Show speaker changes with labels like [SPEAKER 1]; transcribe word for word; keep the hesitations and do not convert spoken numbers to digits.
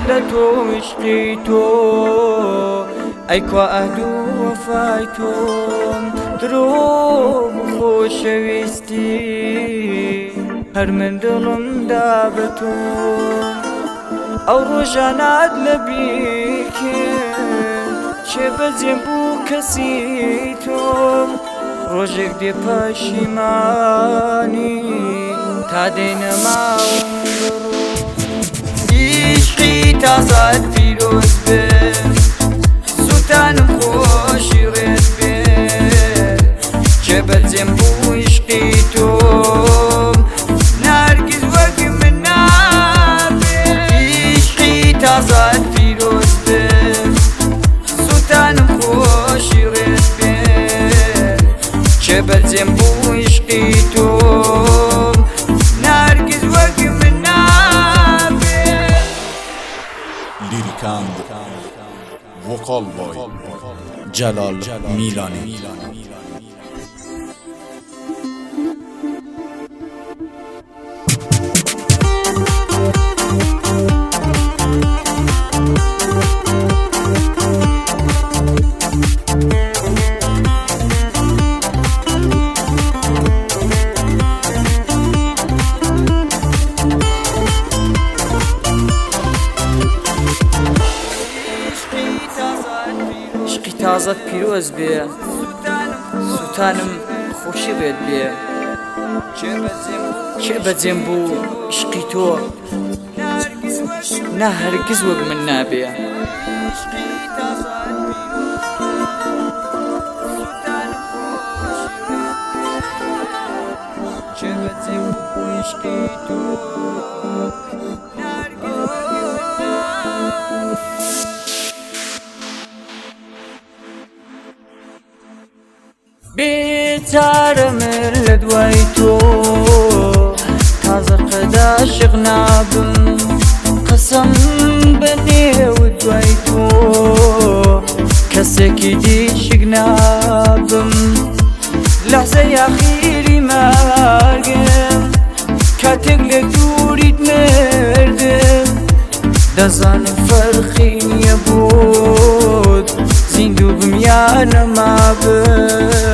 [SPEAKER 1] لتو عشقی تو ای کو عهد و وفای تو درۆ خۆشەویستی هەر من دڵم دا بە تۆ ئەو ڕۆژانات لەبیر کرد چێ بەجێم بوو کەسی تۆم ڕۆژێک دێ پەشیمانی تا دێنە ماوەم عشقی تازات پیرۆز بێت سوتانم خۆشی ڕێت بێت چێ بەجێم بوو عشقی تۆم نەرگیز وەک من نابێت عشقی تازات پیرۆز بێت سوتانم خۆشی ڕێت بێت چێ بەجێم بوو عشقی تۆم نەرگیز وەک من نابێت.
[SPEAKER 2] لیریکاند وکال بای جلال میلانی.
[SPEAKER 1] عشقی تازات پیرۆز بێ سوتانم خۆشی ڕێت بێ چێ بەجێم بوو عشقی تۆ نا هەرگیز وەک من نابێ. بێچارە من لە دوای تۆ تازە قەد عاشق نابم قەسەم بە نێو دوای تۆ کەسێکی دیشک نابم لەحزەی ئاخیری مارگم کاتێک لە دووریت مردم دەزانم فەرقی نییە بۆت زیندوو بم یا نەمابم